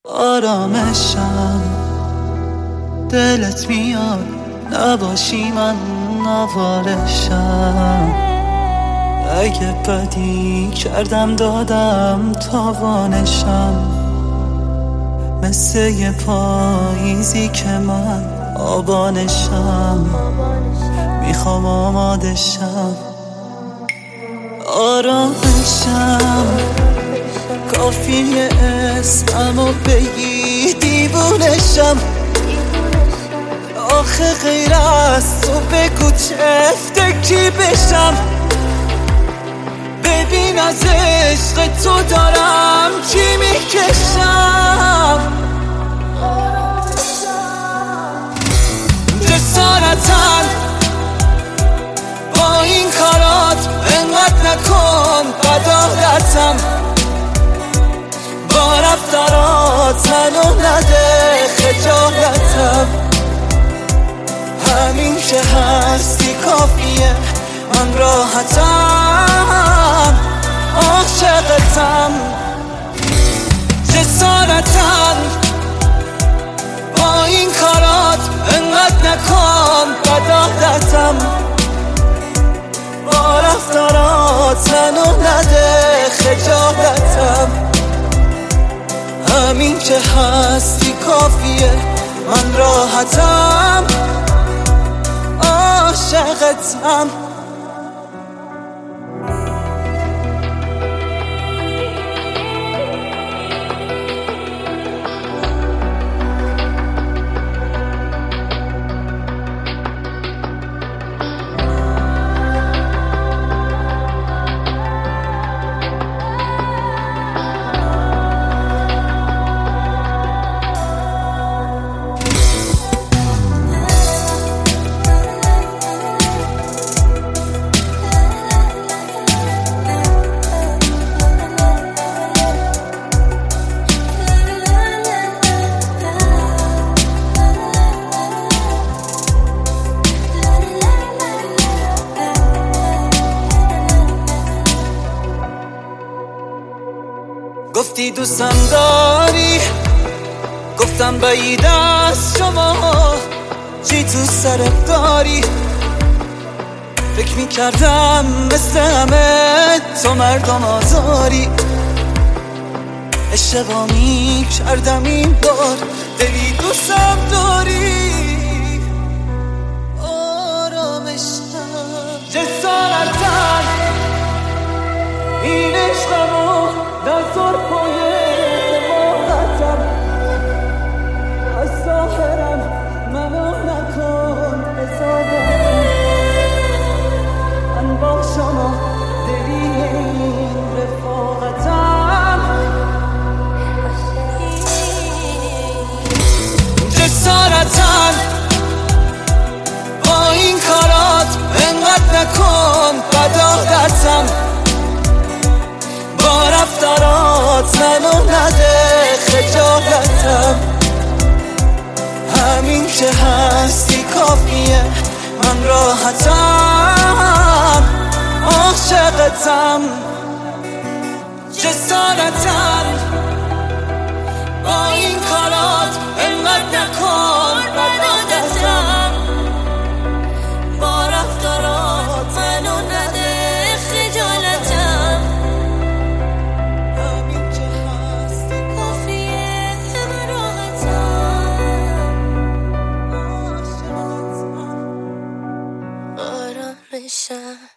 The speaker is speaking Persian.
آرامشم دلت میاد نباشی من نوارشم. اگه بدی کردم دادم تاوانشم، مثل یه پاییزی که من آبانشم. میخوام آمادشم، آرامشم. کافیه اسممو بگی دیوونشم. آخه غیر از تو بگو چه فکری بشم. ببین از عشق تو دارم چی میکشم. جسارتاً با این کارات انقدر نکن بداهتم. با رفتارات منو نده خجالتم. همین که هستی کافیه، من راحتم، عاشقتم. جسارتاً با این کارات انقدر نکن بداهتم. با رفتارات منو نده خجالتم. همین که هستی کافیه، من راحتم، عاشقتم. گفتی دوستم داری، گفتم بعید از شما. چی تو سرت داری؟ فکر میکردم مثل همه تو مردم آزاری. اشتباه میکردم این بار، دلی دوستم داری. آرامشم جسارتاً این عشقمو در سرپای حماقتم. از ظاهرم منو نکن حسابم. من با شما دلیل این رفاقتم. جسارتاً با این کارات انقدر نکن بداهتم. با رفتارات منو نده خجالتم. همین که هستی کافیه، من راحتم، عاشقتم. جسارتاً با این کارات انقدر نکن بداهتم. با رفتارات منو نده خجالتم. آرامشم